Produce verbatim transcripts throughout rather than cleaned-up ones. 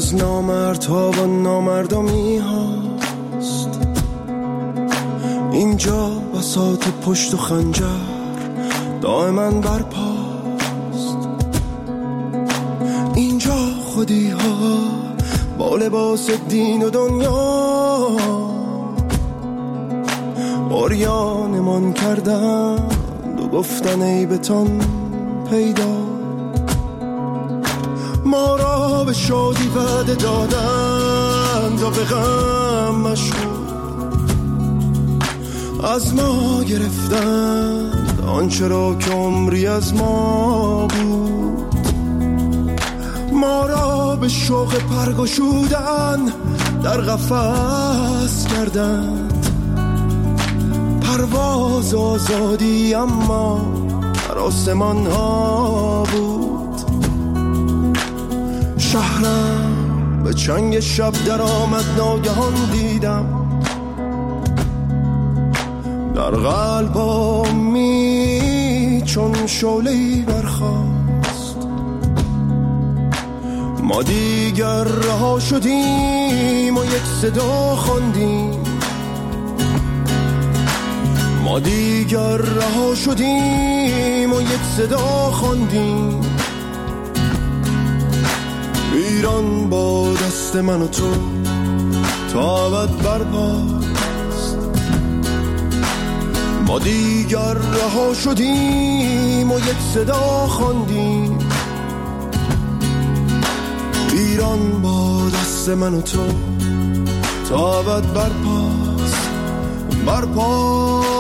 از نامردها و نامردمی هاست. اینجا بساط پشت و خنجر دائما برپاست. اینجا خودی ها با لباس دین و دنیا عریانمان کردند و گفتن ای بتان پیدا. ما را به شادی وعده دادند و به غم مشغول از ما گرفتند آنچه را که عمری از ما بود. ما را به شوق پرگشودن در قفس کردند، پرواز آزادی اما در آسمان ها بود. شهرم به چنگ شب در آمد ناگهان دیدم، در قلبمی چون شعله‌ای برخاست. ما دیگر رها شدیم و یک صدا خواندیم، ما دیگر رها شدیم و یک صدا خواندیم. ایران با دست من و تو تا ابد برپاست. ما دیگر رها شدیم و یک صدا خواندیم. ایران با دست من و تو تا ابد برپاست، برپاست.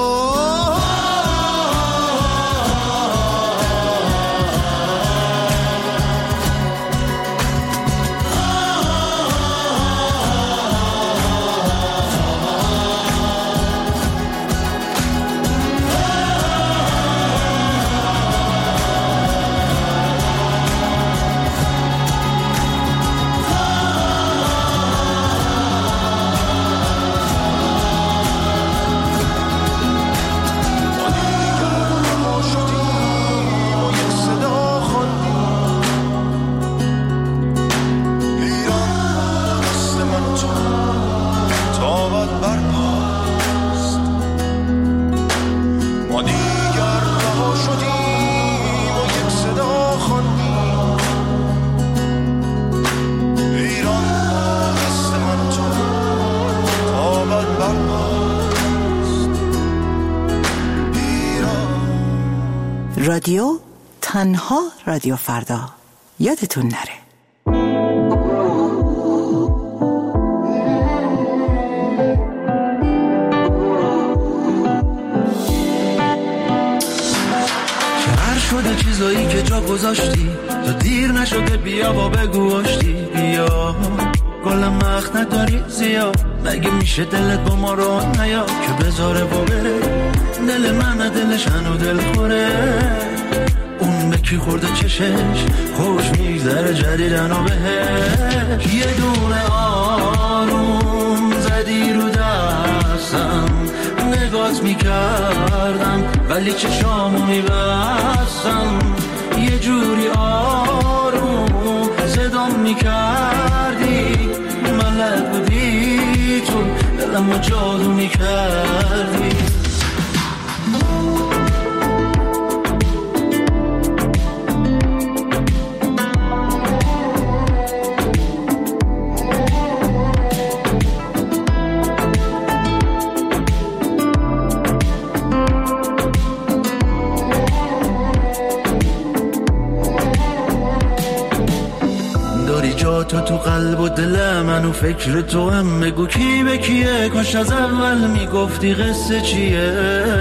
رادیو تنها رادیو فردا، یادتون نره. شهر شده چیزایی که جا گذاشتی، تا دیر نشده بیا و بگو آشتی. بیا گلم وقت نداری زیاد، مگه میشه دلت با ما رو نیا که بذاره با بره. دل من دلش هنو دل خوره، اون به کی خورده چشش خوش میگذره جدیدن و بهش. یه دونه آروم زدی رو دستم، نگات میکردم ولی چشامو میبستم. یه جوری آروم صدام میکردی، ملک بودی تو دلمو جادو میکردی. تو تو قلب و دل من و فکر تو هم، بگو کی به کیه. کاش از اول میگفتی قصه چیه،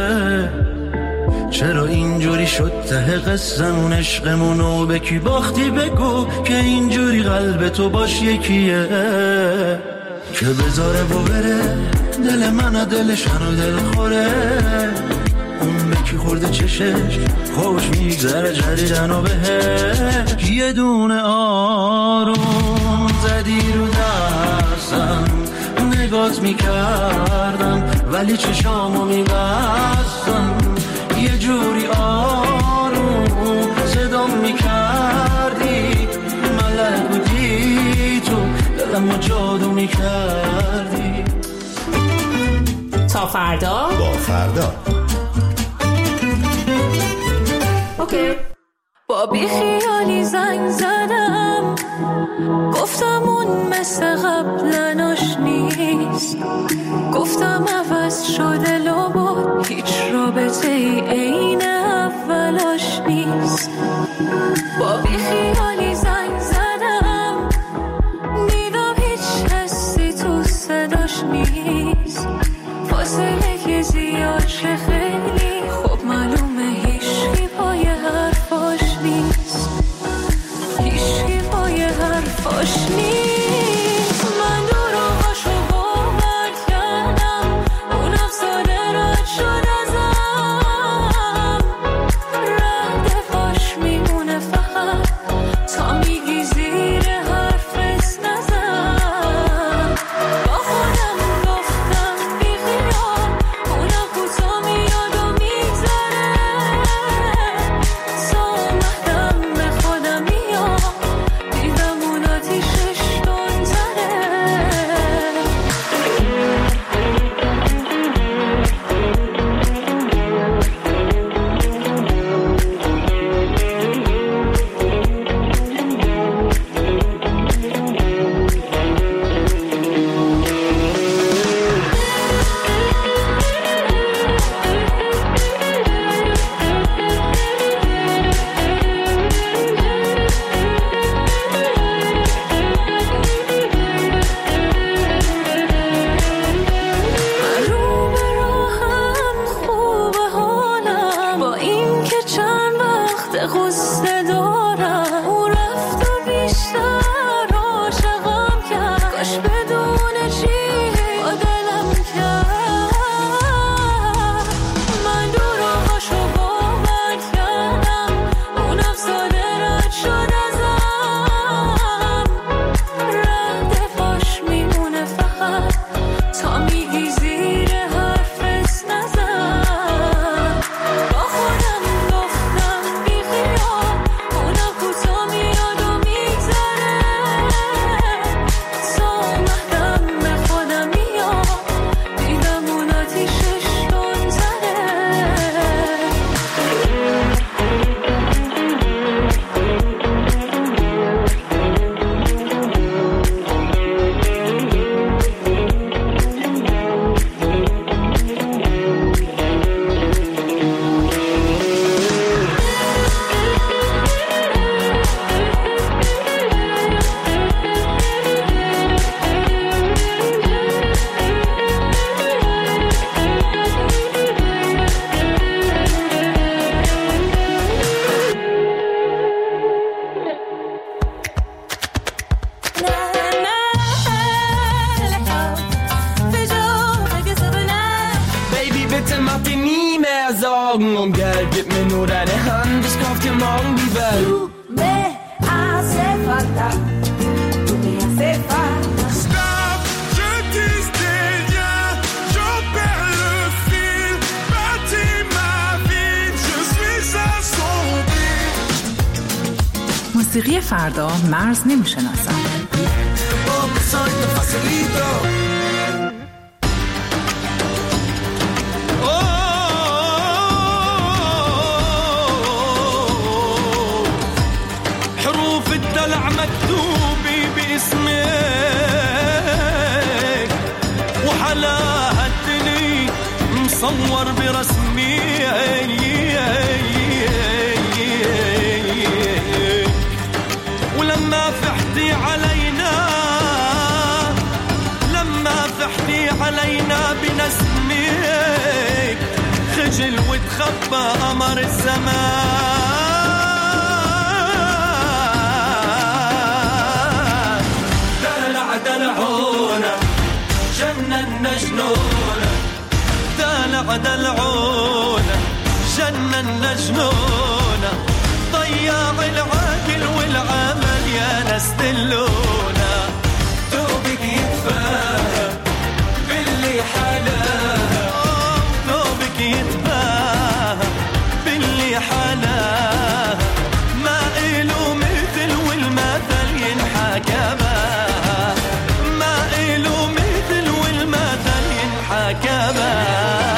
چرا اینجوری شد ته قصه‌مون عشقمونو به کی باختی. بگو که اینجوری قلب تو باش یکیه که بذاره و بره. دل من دلش هنو دل خوره، اون به کی خورده چشش خوش میگذره جدیدن و بهش. یه دونه آروم زدی رو دستم، نگات میکردم ولی چشامو میبستم. یه جوری آروم صدام میکردی، ملک بودی تو فردا با فردا. اوکی. با بی خیالی زنگ زدم، گفتم اون مثل قبلناش نیست، گفتم عوض شده لابد هیچ رابطه ای عین اولاش نیست. با بی خیالی زنگ زدم، دیدم هیچ حسی تو صداش نیست، فاصله که زیاد شه خیلی خوب معلومه هیچی پای حرفاش نیست، هیچی پای حرفاش نیست. من دور آقاشو باور کردم، اون افساده رد شد ازم، ردفاش میمونه فقط تا میگی زیر حرفت نزن. با خودم گفتم بی خیال، اونم کوتا میاد و میگذره، تا اومدم به خودم میاد، دیدم اون آتیشش تندتره. من رو به راهم خوبه حالم، با این که چند وقت غصه دارم، اون رفت و بیشتر عاشقم کرد، کاش بدون چی با دلم کرد. من دور آقاشو باور کردم، اون افساده رد شد ازم، ردفاش میمونه فقط تا میگی زیر حرفت نزن. با خودم گفتم بی خیال، اونم کوتا میاد و میگذره، تا اومدم به خودم میاد، دیدم اون آتیشش تندتره. Baby, bitte mach dir nie mehr Sorgen um Geld, gib mir nur deine Hand, ich kauf dir morgen die Welt. Tu me hace falta, tu me hace falta. Stop, je disais rien, j'en perds le fil, bâtis ma vie, je suis assombri. موسیقی فردا مرز نمیشناسم. Oh, soy tan facilito. حروف الدلع مكتوبة باسمك، وحلاها الدني مصور برسمي، ولما فحتي علينا، لما فحتي علينا بنسمك، خجل وتخبى قمر الزمان. دلع دلعونا جننا جنونا، دلع دلعونا جننا جنونا، ضياع العقل والعمل يا ناس دلونا. توبك يتفاهم باللي حلاها، توبك يتفاهم باللي حلاها، ما إله مثل والمثل ينحكى بها، ما إله مثل والمثل ينحكى بها.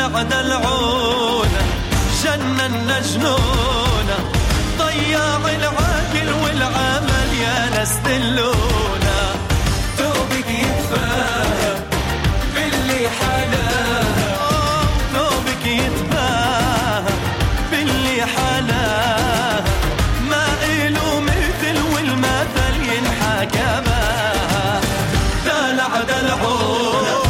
دلع دلعونا جننا جنونا ضياع العقل والعمل يا ناس دلونا توبك يتفاهم باللي حلاه توبك يتفاهم باللي حلاه ما إله مثل والمثل ينحكى ما دلع دلعونا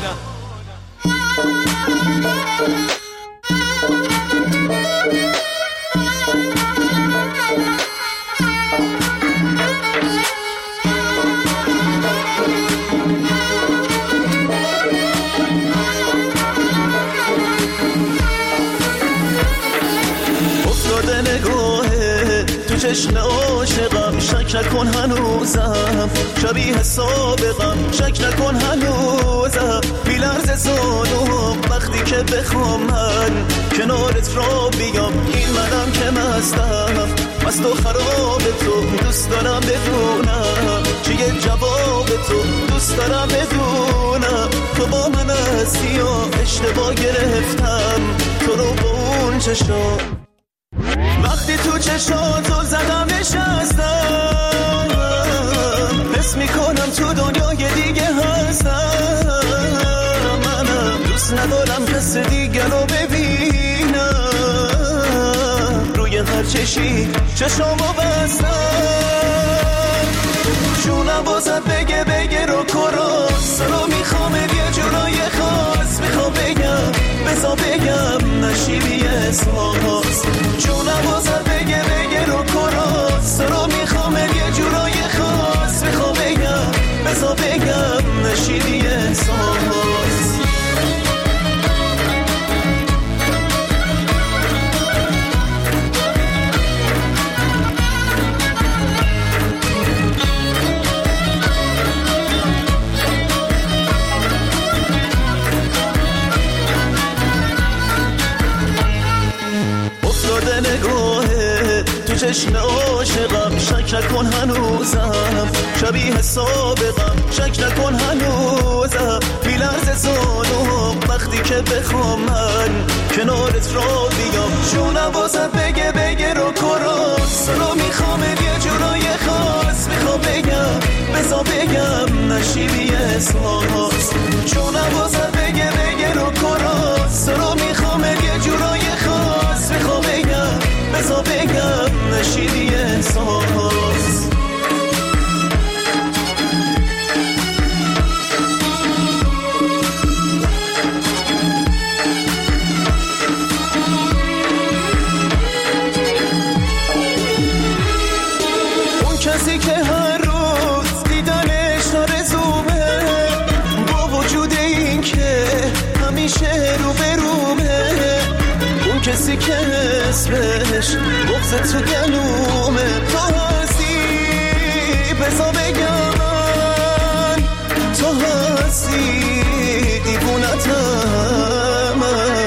چشم عاشقم شک نکن هنوزم شبیه سابقم شک نکن هنوزم بیلرز زانوم وقتی که بخوام من کنارت را بیام این منم که مستم مست و خراب تو دوست دارم بدونم چیه جواب تو دوست دارم بدونم تو با من هستی یا اشتباه گرفتم تو رو با اون چشم وقتی تو چشاتو زدم نشستم حس میکنم تو دنیای دیگه هستم منم دوست ندارم کس دیگه رو ببینم روی هر چشی چشامو بستم جونم بازت بگه بگه رو کراس رو میخوام یه جورای خاص میخوام بگم بزا بگم نشیبی احساس جونم بازت بگه بگه رو کراس رو میخوام یه جورای خاص میخوام بگم بزا بگم نشیبی احساس نگاهه تو چشم عاشقم شک نکن هنوزم شبیه سابقم شک نکن هنوزم بیلرز زانوم وقتی که بخوام من کنارت را بیام جونم بازت بگه بگه رو کراس رو میخوام یه جورای خاص میخوام بگم بزا بگم نشیبی احساس جونم بازت بگه بگه رو کراس رو میخوام یه جورای خاص میخوام بگم بزا بگم نشیدی احساس اون کسی که هر روز دیدنش آرزومه با وجود این که همیشه رو برومه اون کسی که اسمش بغض تو گلومه تو هستی بزا بگم من تو هستی دیوونتم من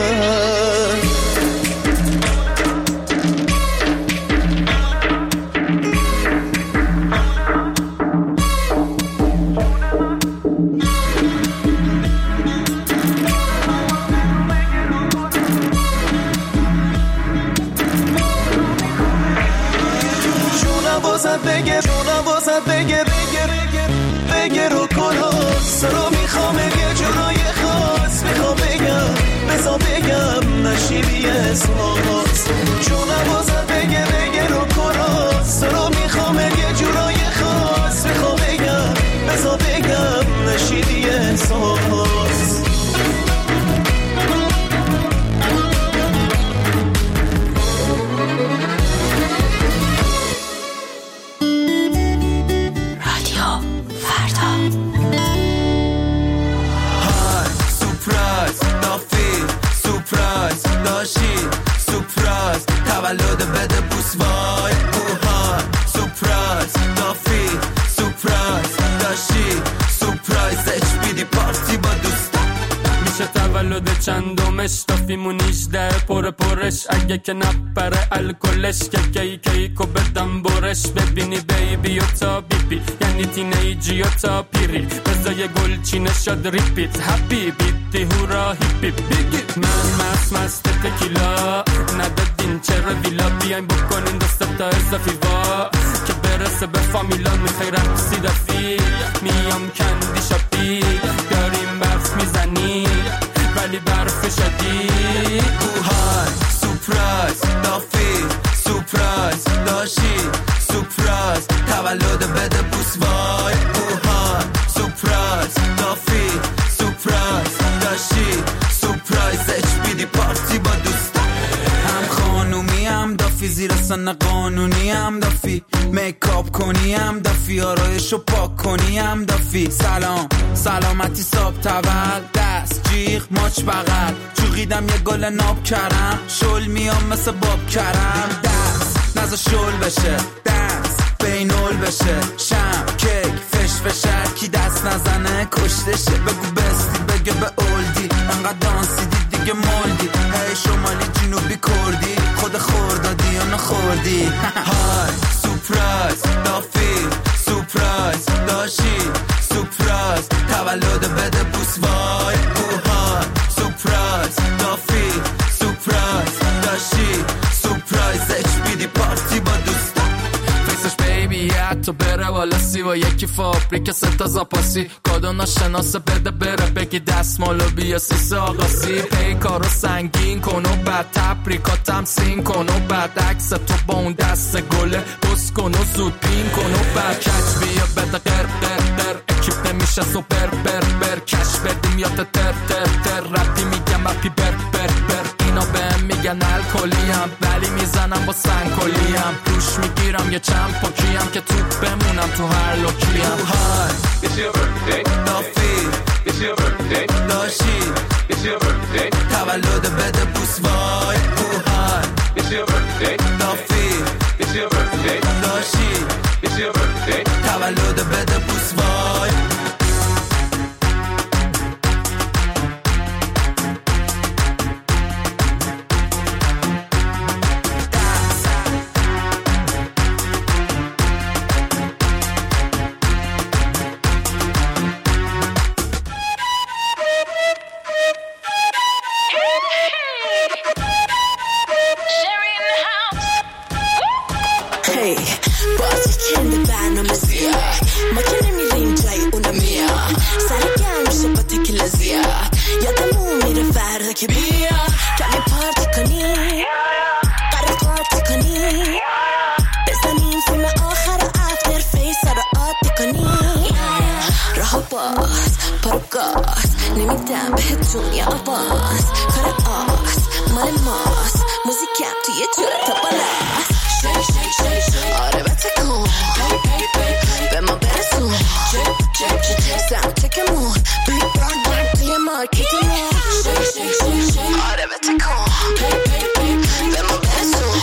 بگه جونم بازت بگه بگه بگه رو کراس رو میخوام یه جورای خاص میخوام بگم بزا بگم نشیبی احساس جونم بازت بگه بگه رو کراس رو میخوام یه جورای خاص میخوام بگم بزا بگم نشیبی احساس تولد نامش دافیمون نیجده پر پرش اگه که نپره الکلش که کی کیکو بدم برش ببینی بیبی و تا بیبی یعنی تینیجی و تا پیری بزای گل چی نشد ریپیت هپی بیتی هورا هیپی بیگی من مست مست تکیلا ندادین چرا ویلا بیاین بکنین دست تا اضافی وا که برسه به فامیلا میخوای رقصی دفی میام کندی شاپی داریم برف میزنی ولی برف شدی اوهای سپرایز دافی سپرایز داشی سپرایز تولد بده بوس وای اوهای سپرایز دافی سپرایز داشی سپرایز اچ پی دی پارتی با دوستا هم خانومی هم دافی زیر سن قانونی هم دافی میکاپ کنی هم دافی آرایشو پاک کنی هم دافی سلام سلامتی صاحب تول دست جیغ ماچ بغل چوقیدم یه گل ناب کرم شل میام مثل باب کرم دست نزا شل بشه دست بینول بشه شم کیک فش فشر کی دست نزنه کشتشه بگو بستی بگه به اولدی انقدر دانسیدی دیگه مولدی هی شمالی جنوبی کردی خود خوردادی یا نخوردی های سپرایز دافی سپرایز داشی سپرایز تولد بده بوس وای اوهای سپرایز دافی سپرایز داشی سپرایز اچ پی دی پارتی با دوستا فیسش بیبی حتی بره بالا سی و یکی فابریک ستا زاپاسی کادو ناشناسه بده بره بگی دستمالو بیا سیسه آقاسی پیکارو سنگین کن و بعد تبریکات تمسین کن و بعد عکس تو با اون دست گله بس کن و زود پین کن و بعد کچ بیا بده قر قر قر اکیپ نمیشه سوپر بر بر کش بدیم یا تر تر تر ربطی میگم اپی بر بر بر اینا بهم میگن الکلیم ولی میزنم با سنگکلیم روش میگیرم یه چند پاکیم که تو بمونم تو هر لوکیم اوهای It's your birthday. دافی It's your birthday. داشی It's your birthday. تولد بده بوس وای اوهای It's your birthday. دافی It's your birthday. داشی It's your birthday. تولد بده بوس وای که بیا کمی پارتی کنی قرار پارتی کنی بزنیم فیلم آخر افتر فیس رو عادی کنی راه باز پارو گاز نمیدم بهت دنیا آواز کار آس مال ماست موزیکم توی جوره تا بالاست شیک شیک شیک شیک آره بتکن به ما برسون سم چکمون بیگ بران بران توی مارکتمون آره بتکن به ما برسون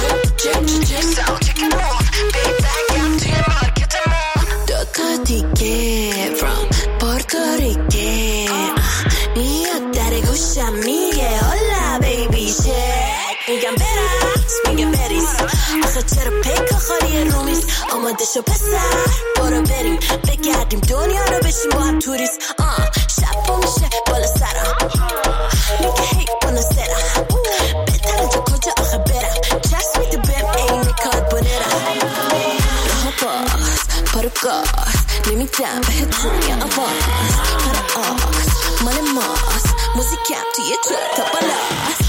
سم چکمون بیگ بنگم توی مارکتمون دوتا دیگه from پورتوریکه میاد در گوشم میگه هولا بیبی شک میگم برس میگه بریز آخه چرا پیکا خالی رومیز آماده شو پسر برو بریم بگردیم دنیا رو بشیم با هم توریست آه شب با میشه بالا سرم میگه هی بالا سرم بهتره تو کجا آخه برم چست میده بهم این کار بنرم راه باز پارو گاز نمیدم به دنیا آواز کار آس مال ماست موزیکم توی تو تا بالاست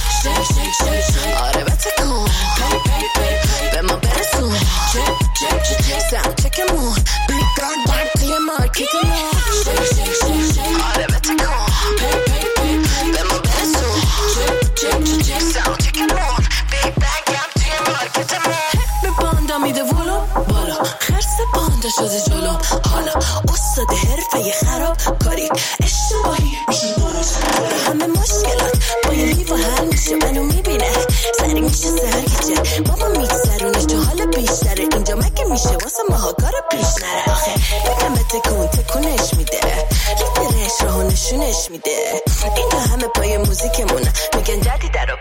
آره بتکن به ما برسون سم چکمون بیگان بان توی مارکتمون آره بتکن به ما برسون سم چکمون بیگ بنگم توی مارکتمون به باندا میده ولو بالا خرس باندا شده جلو حالا استاد حرفه ی خراب کاری اشتباهی میشه درست همه مشکلات با یه لیوان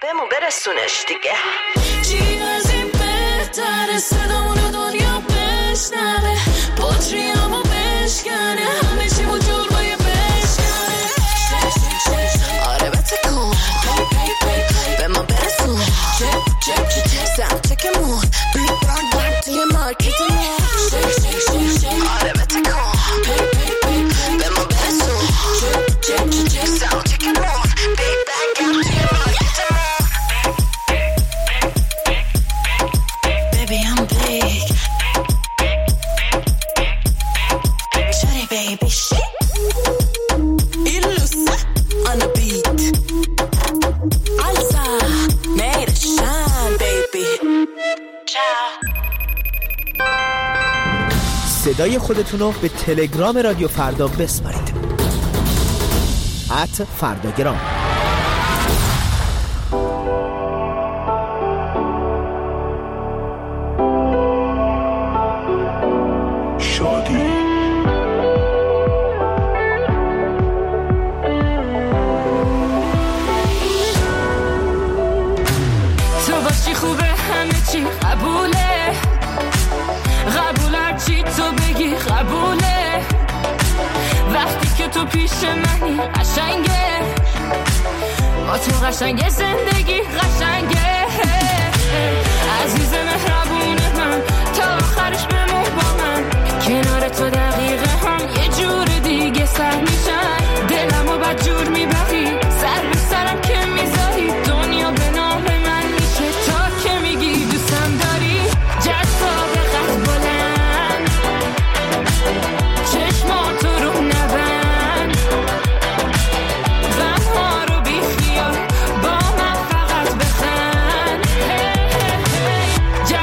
بهمون برسونش دیگه. چی از این بهتره صدامونو دنیا بشنوه، پتریامو بشکنه، همه چیمو جلوی بشکنه. آره بتکن به ما برسون، سمتکمون بیگ بران برد توی مارکتمون. آره بتکن به ما برسون، سمتکمون بیگ برد توی مارکتمون. Baby I'm big, shawty baby shit, illusa on the beat, Alza made it shine baby. Ciao. صدای خودتونو به تلگرام رادیو فردا بسپارید. ات فرداگرام. شادی تو باشی خوبه همه چی قبوله، قبول هر چی تو بگی قبوله، وقتی که تو پیش منی قشنگه، با تو قشنگه زندگی قشنگه. عزیز مهربون من تا آخرش بمون با من، کنار تو دقیقه هم یه جور دیگه سر میشن، دلمو بد جور میبری، سر به سرم که میذاری، دنیا به نام من میشه تا که میگی دوستم داری. جذاب قد بلند چشماتو رو نبند، غمها رو بی خیال با من فقط بخند.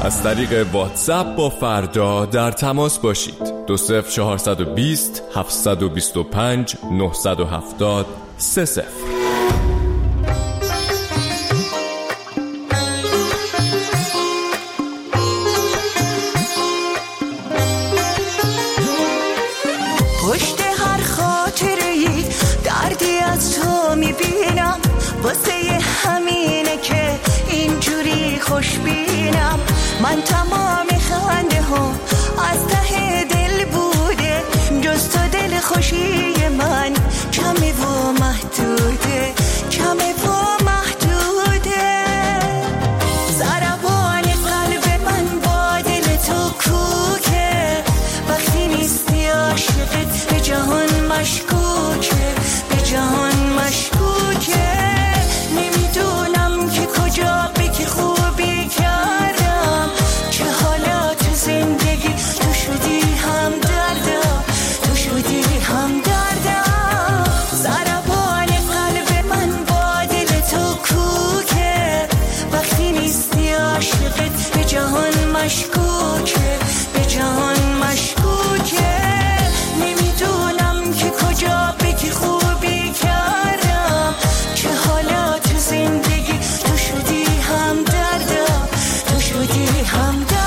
از طریق واتساپ با فردا در تماس باشید. دو صفر چهارصد و بیست هفتصد و بیست و پنج نهصد و هفتاد سه صفر. پشت هر خاطره‌ای دردی از تو میبینم، واسه همینه که اینجوری خوشبینم. من تمام خنده ها از ته دل بوده، جز تو دل خوشی من کمه و محدوده، کمه و محدوده. ضربان قلب من با دل تو کوکه، وقتی نیستی عاشقت به جهان مشکوکه، به جهان مشکوکه. نمیدونم که کجا به که خوبی کردم، که حالا تو زندگی تو شدی هم دردم، تو شدی هم دردم. ضربان قلب من با دل تو کوکه، وقتی نیستی عاشقت به جهان مشکوکه، به جهان مشکوکه. نمیدونم که کجا به که خوبی کردم، که حالا تو زندگی تو شدی هم دردم، تو شدی هم دردم.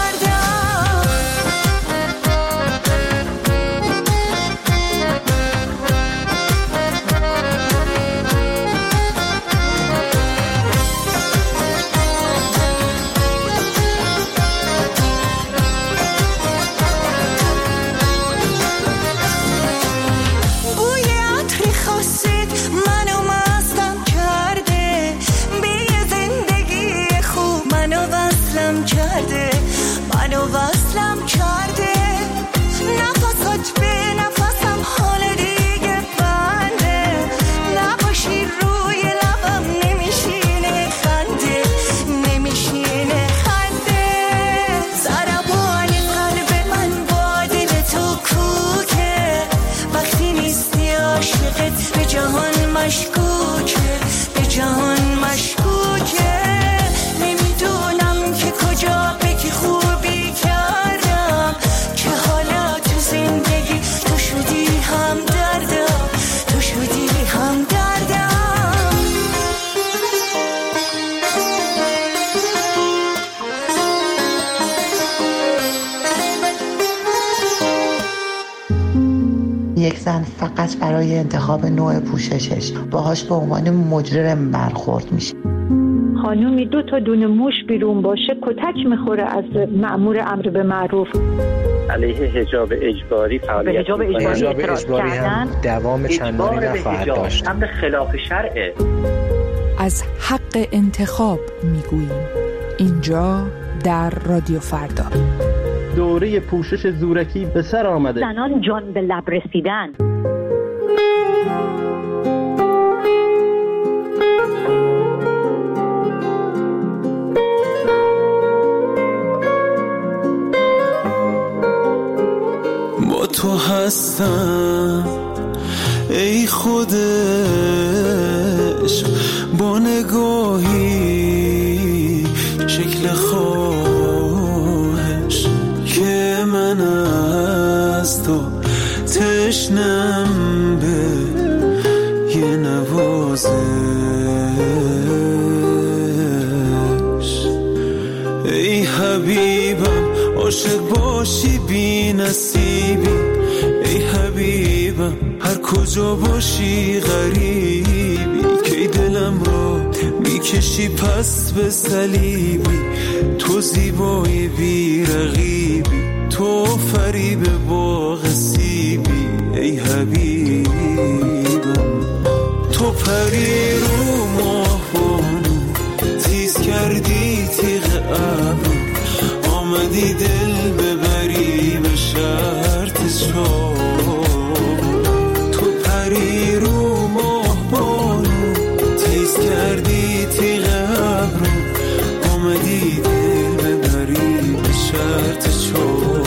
بوی عطر خاصت منو مستم کرده، به یه زندگی خوب منو وصلم کرده، منو وصلم کرده. نفسات به نفسم حال دیگه بنده، نباشی روی لبم نمیشینه خنده، نمیشینه خنده. ضربان قلب من با دل تو کوکه، وقتی نیستی عاشقت به جهان مشکوکه، به جهان مشکوکه. نمیدونم که کجا به که خوبی کردم، که حالا تو زندگی تو شدی هم دردم، تو شدی هم دردم. یک زن فقط برای انتخاب نوع پوششش باهاش به عنوان مجرم برخورد میشه. خانومی دو تا دونه موش بیرون باشه کتک میخوره از مأمور امر به معروف. علیه حجاب اجباری فعالیت به حجاب اجباری اعتراض کردن، دوام چندانی نخواهد داشت. امر خلاف شرعه. از حق انتخاب میگوییم اینجا در رادیو فردا. دوره پوشش زورکی به سر آمده. زنان جان به لب رسیدن. با تو هستم ای خودش، با نگاهی شکل خواهش که من از تو تشنم به یه نوازش. ای حبیبم عاشق باشی بی نصیبی، ای حبیبم هر کجا باشی غریبی، که دلم را میکشی پس به صلیبی. تو زیبای بی رقیبی، تو فریب باغ سیبی، ای حبیبم. تو پری رو ماه بانو تیز کردی تیغ ابرو، آمدی دل ببری به شرط چاه. تو پری رو ماه بانو تیز کردی تیغ ابرو، آمدی دل ببری به شرط چاه.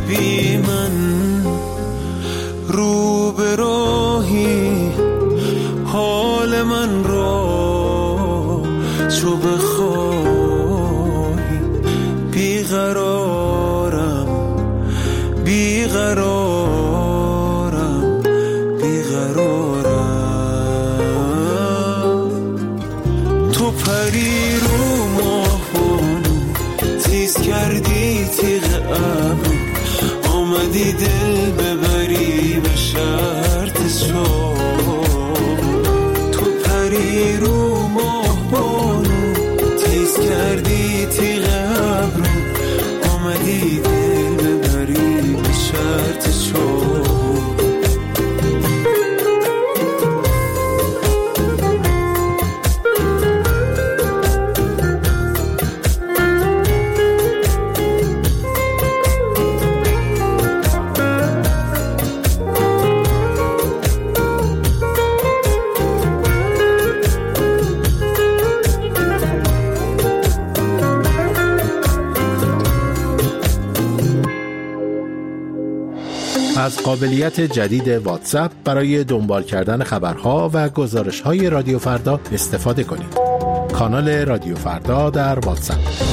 بی من رو به راهی حال من را چو بخواهی بیقرارم بیقرارم بیقرارم تو پری رو ماه بانو تیز کردی تیغ ابرو آمدی دل ببری به شرط شام تو پری رو ماه بانو تیز کردی تیغ ابرو آمدی دل ببری به شرط شام از قابلیت جدید واتساپ برای دنبال کردن خبرها و گزارش‌های رادیو فردا استفاده کنید. کانال رادیو فردا در واتساپ.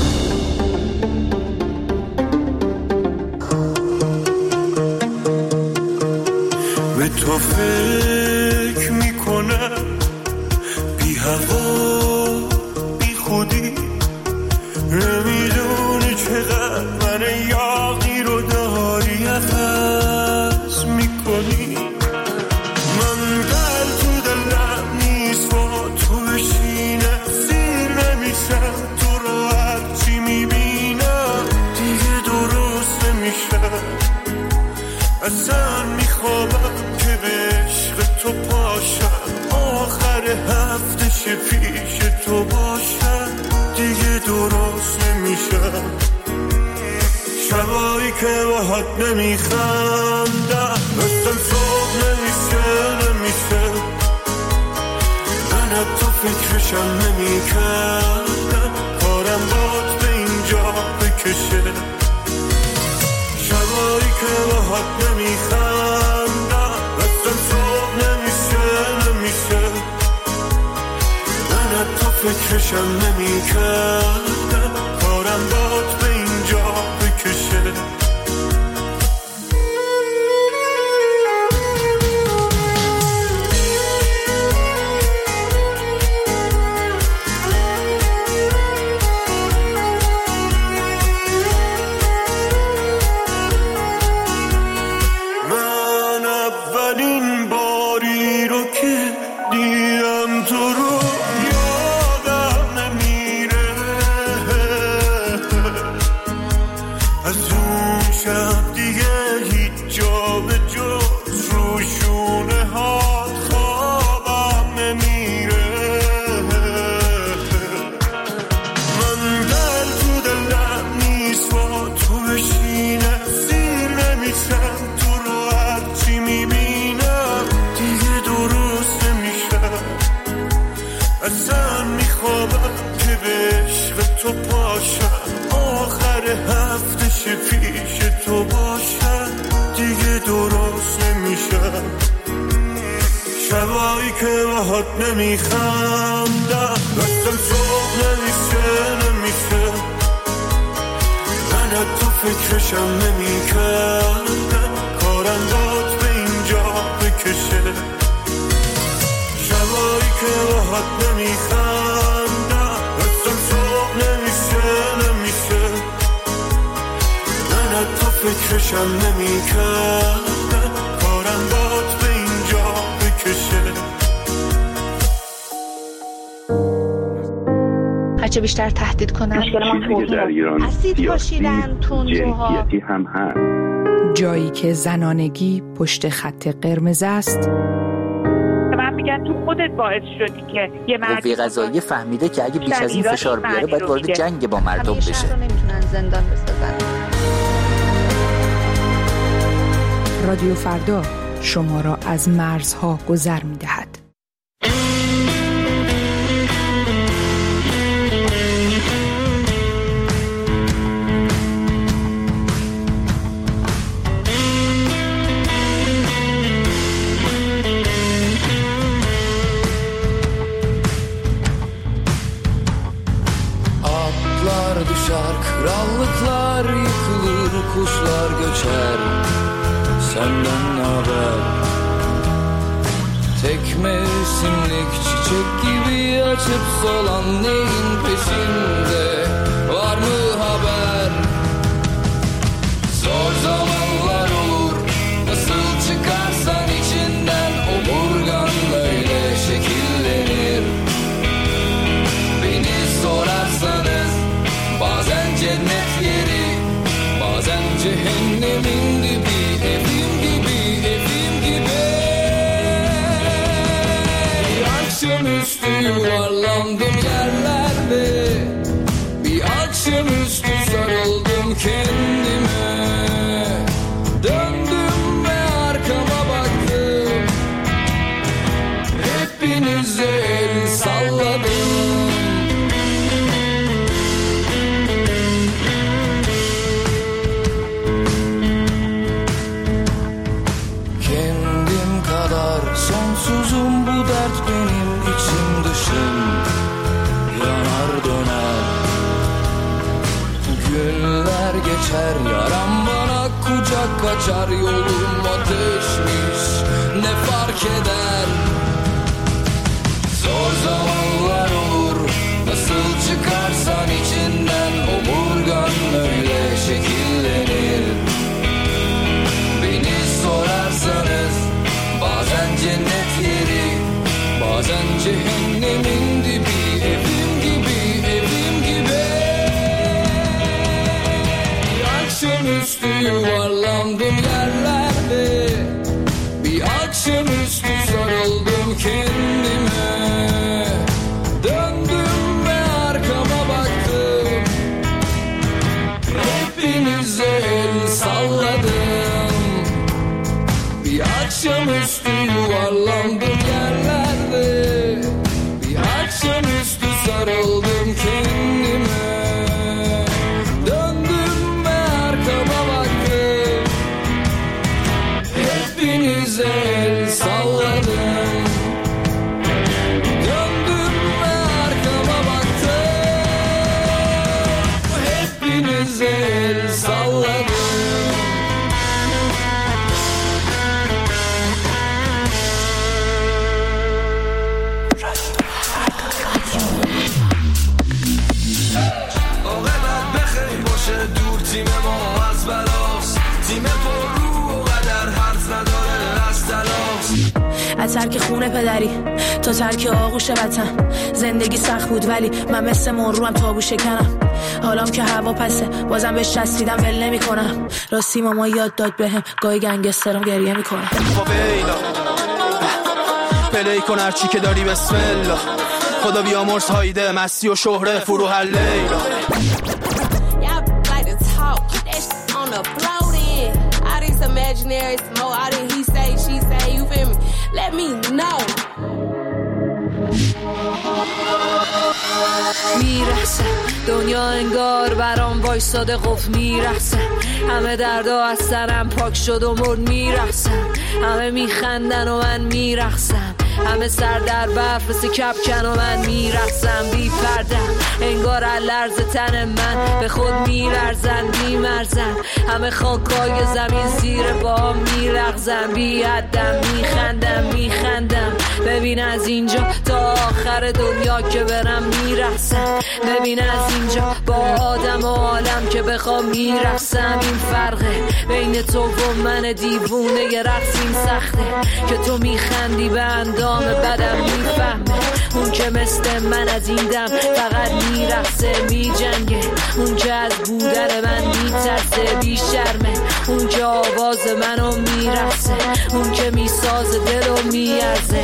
به تو فکر میکنم بی هوا بی خودی نمیدونی چقدر من یاقی رو داری عوض میکنی من دل تو دلم نیست با تو بشینه سیر نمیشم تو رو هرچی میبینم دیگه درست نمیشم اصلا میخوابم که به عشق تو پاشم آخر هفته شه پیش تو باشم دیگه درست نمیشم شبایی که باهات نمیخندم دستم صبح نمیشه نمیشه من حتی فکرشم نمیکردم کارم باد به اینجا بکشه شبایی که باهات نمیخندم دستم صبح نمیشه نمیشه من حتی فکرشم نمیکردم کارم باد به اینجا بکشه شبایی که باهات نمیخندم دستم صبح نمیشه نمیشه من حتی فکرشم نمیکردم کارم داد به اینجا بکشه شبایی که باهات نمیخندم دستم صبح نمیشه نمیشه من حتی فکرشم نمیکردم کارم داد به اینجا بکشه هرچه بیشتر تهدید کنن چیزی که در ایران سیاسی جنسیتی هم هست جایی که زنانگی پشت خط قرمز است من میگن تو خودت باعث شدی که یه مرد قوه قضاییه فهمیده که اگه بیش از این فشار بیاره باید وارد جنگ با مردم بشه همیشه نمیتونن زندان بسازن. رادیو فردا شما را از مرزها گذر می‌دهد. kuşlar göçer, senden naber? Tek mevsimlik çiçek gibi açıp solan neyin peşinde, var mı haber? Zor zamanlar olur, nasıl çıkarsan içinden, omurgan böyle şekillenir. Beni sorarsanız bazen cennet yeri, bazen cehennemin dibi, evim gibi, evim gibi. Bir akşamüstü yuvarlandım yerlerde, bir akşamüstü sarıldım kendime. Döndüm ve arkama baktım, hepinize el salladım. Kendim kadar sonsuzum bu dert benim, içim dışım yanar döner. Günler geçer, yaram bana kucak açar, yolum ateşmiş, ne fark eder? Zor zamanlar olur, nasıl çıkarsan içinden, omurgan öyle şekillenir. Beni sorarsanız bazen cennet yeri, bazen cehennemin dibi, evim gibi, evim gibi. Bir akşamüstü yuvarlandım yerlerde, bir akşamüstü sarıldım kendime. Döndüm ve arkama baktım, hepinize el salladım. Bir akşamüstü yuvarlandım yerlerde, bir akşamüstü sarıldım kendime. Döndüm ve arkama baktım, hepinize el salladım. Döndüm ve arkama baktım, hepinize el salladım. دور تیم ما از بلاست، تیم پر رو و قدر حرف نداره از تلاست. از ترک خونه پدری تا ترک آغوش وطن، زندگی سخت بود ولی من مثل مروم تابو شکنم. حالام که هوا پسه بازم بهش چسبیدم ول نمی کنم. راستی ماما یاد داد بهم گاهی گنگسترم گریه میکنم. پلی کن هرچی که داری بسم الله، خدا بیامرز هایده مستی و شهره فروح لیلا. Imaginary smoke, all that he say, she say, you feel me? Let me know. میرسه دنیا انگار برام وایساده قفل میرسه، همه دردا از سرم پاک شد و مرد میرسن، همه میخندن و من میرقصم، همه سر در برف مثل کپکن و من میرقصم بی پردم، انگار لرز تن من به خود میلرزن بیمرزن، همه خاکای زمین زیر با میرقصم بی حدم میخندم میخندم. ببین از اینجا تا آخر دنیا که برم میرقصم، ببین از اینجا با آدم و عالم که بخوام میرقصم. این فرقه بین تو و من دیوونه، یه رقص این سخته که تو میخندی به اندام بدم میفهمه، اون که مثل من از این دم فقط میرقصه میجنگه، اون که از بودن من میترسه بیشرمه، اون که آواز منو میرقصه، اون که میسازه دلو میارزه.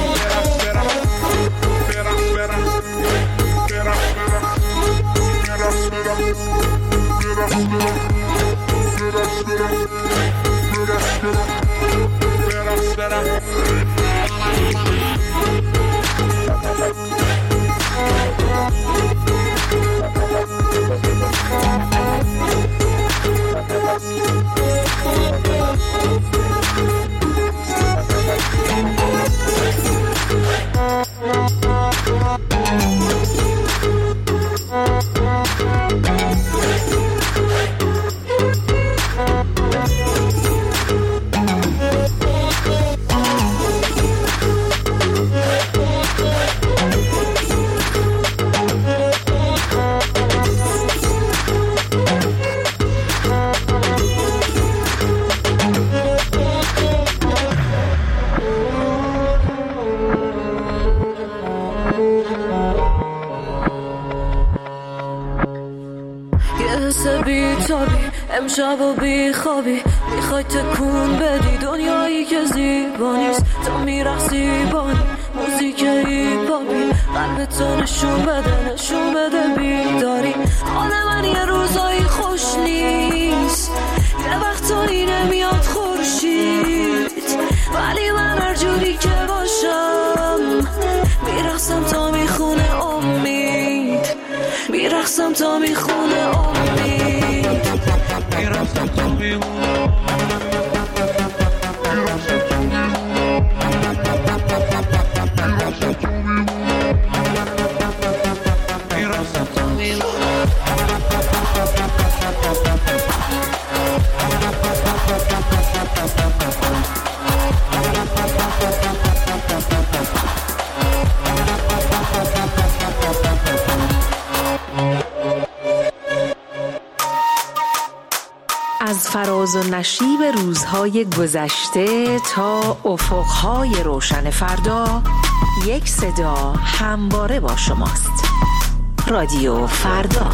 امشب و بیخوابی میخوای تکون بدی دنیایی که زیبا نیست تو میرقصی بانی موزیک هیپاپی قلب تو نشون بده نشون بده بیداری حال من یه روزایی خوش نیست یه وقتایی نمیاد خورشید ولی من هر جوری که باشم میرقصم تا میخونه امید میرقصم تا میخونه امید میرقصم تا میخونه از فراز و نشیب روزهای گذشته تا افقهای روشن فردا یک صدا همواره با شماست. رادیو فردا.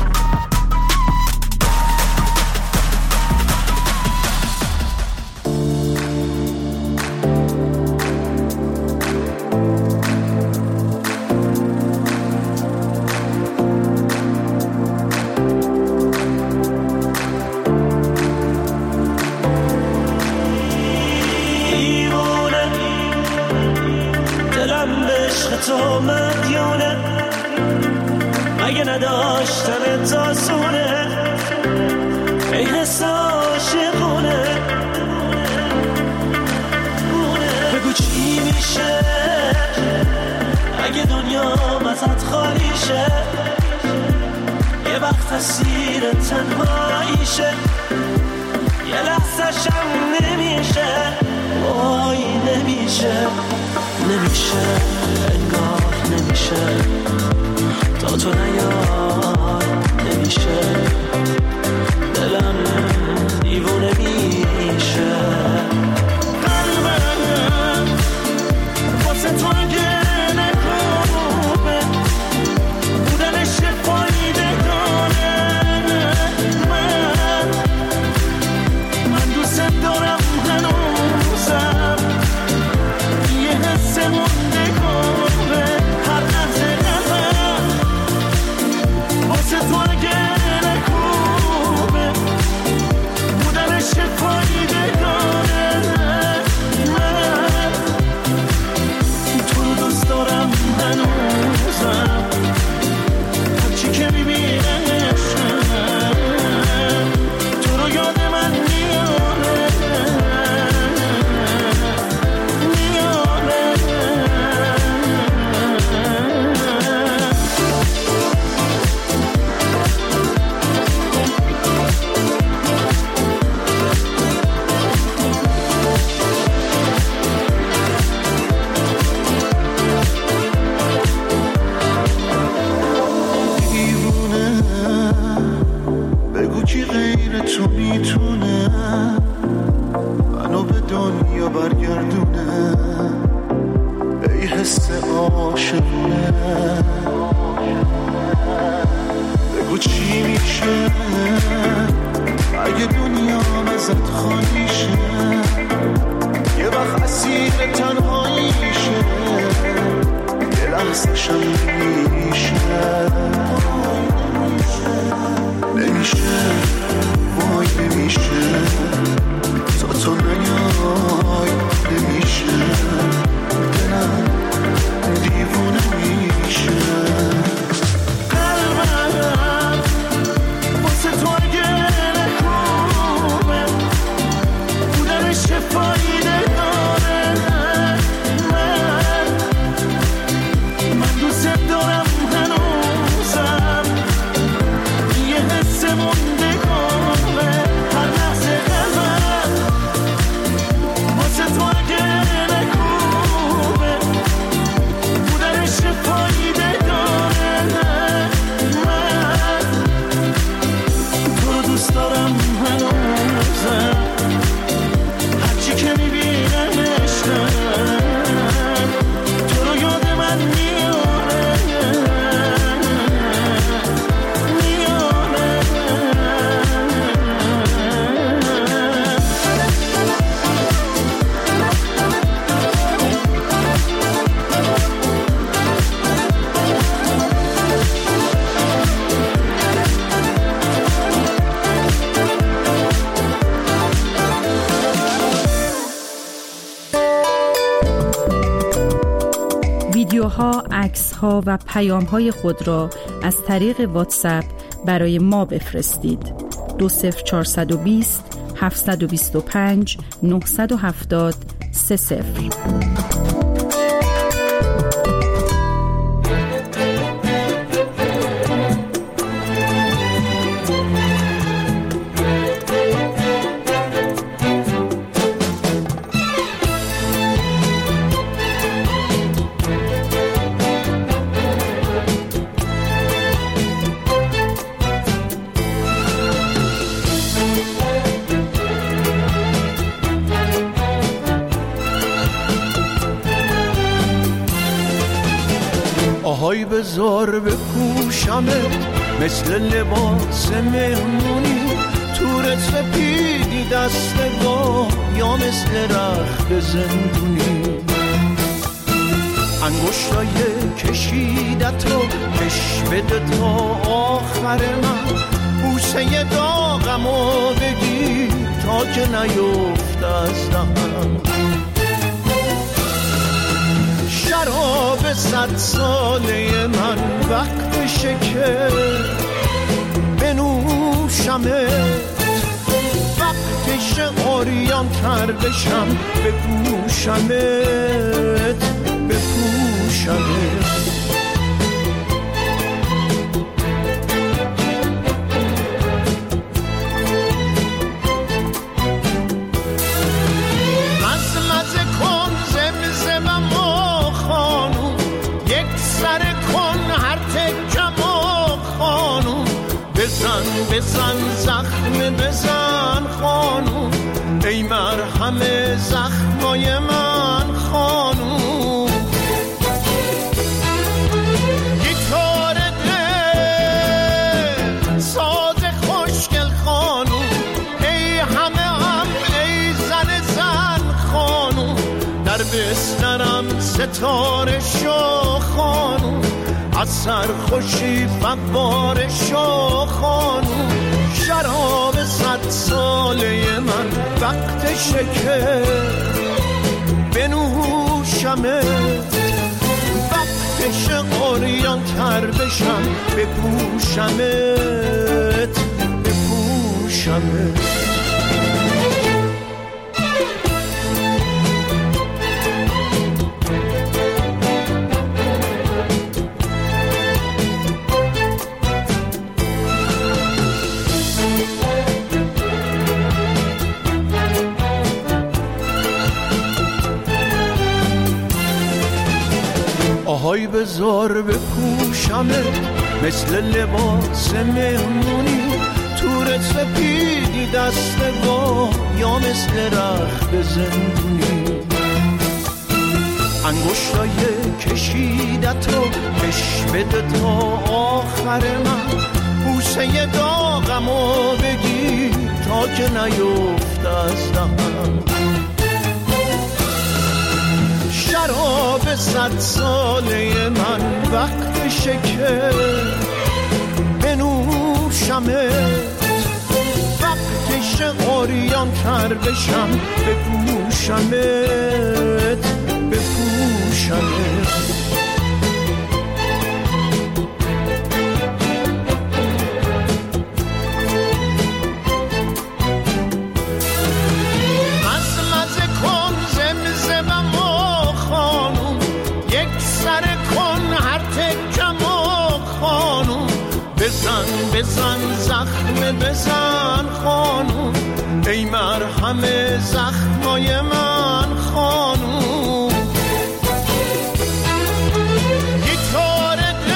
تو مدیونه مگه نداشتن تاسونه ای حس عاشقونه بگو چی میشه اگه دنیا ازت خالی شه یه وقت اسیر تنهاییشه یه لحظه شم نمیشه وای نمیشه نمیشه انگار نمیشه تا تو نیای نمیشه دلم دیوونه میشه قلبم واسه تو اگه نکوبه بودنش فایده داره من من دوست دارم هنوزم یه حس مونده کنه هر لحظه قلبم واسه تو اگه نکوبه بودنش فایده داره من تو رو دوست دارم هنوزم هرچی که میبینشم تو رو یاد من میاره تو میتونه منو به دنیا برگردونه ای حس عاشقونه بگو چی میشه اگه دنیا ازت خالی شه یه وقت اسیر تنهاییشه یه لحظه شم نمیشه نمیشه وای نمیشه تا تو نیای نمیشه دلم دیوونه میشه قلبم واسه تو اگه نکوبه ها، عکس ها و پیام های خود را از طریق واتساپ برای ما بفرستید. دو صفر چهارصد و بیست هفتصد و بیست و پنج نهصد و هفتاد سه صفر. آهای بذار بپوشمت مثل لباس مهمونی، تور سپیدی دستگاه یا مثل رخت زندونی، انگشتای کشیدت رو کش بده تا آخر من، بوسه داغمو بگیر تا که نیفت از دهنم، شراب صد ساله من وقتشه که بنوشمت، وقتشه آریان تر بشم بپوشمت بپوشمت. بزن بزن زخم بزن خانوم، ای مرهم زخمای من خانوم، گیتار دل ساز خوشگل خانوم، ای همه هم ای زن زن خانوم، در بسترم ستاره شو خانوم، از سرخوشی فوار شو خانوم، شراب صد ساله من وقتشه که بنوشمت، وقتشه آریان تر بشم بپوشمت بپوشمت. آهای بذار بپوشمت مثل لباس مهمونی، تور سپیدی دستگاه یا مثل رخت زندونی، انگشتای کشیدت رو کش بده تا آخر من، بوسه داغمو بگیر تا که نیفت از دهنم، شراب صد ساله من وقتشه که بنوشمت، وقتشه آریان تر بشم بپوشمت بپوشمت. بزن بزن زخم بزن خانوم، ای مرهم زخمای من خانوم، گیتار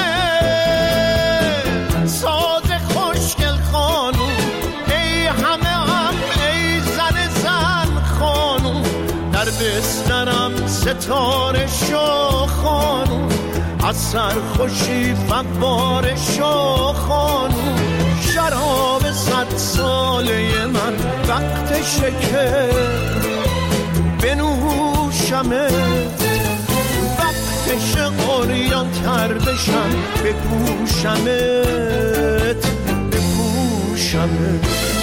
دل ساز خوشگل خانوم، ای همه هم ای زن زن خانوم، در بسترم ستاره شو خانوم، از سرخوشی فوار شو خانوم، شراب صد ساله من وقتشه که بنوشمت، وقتشه آریان تر بشم بپوشمت بپوشمت.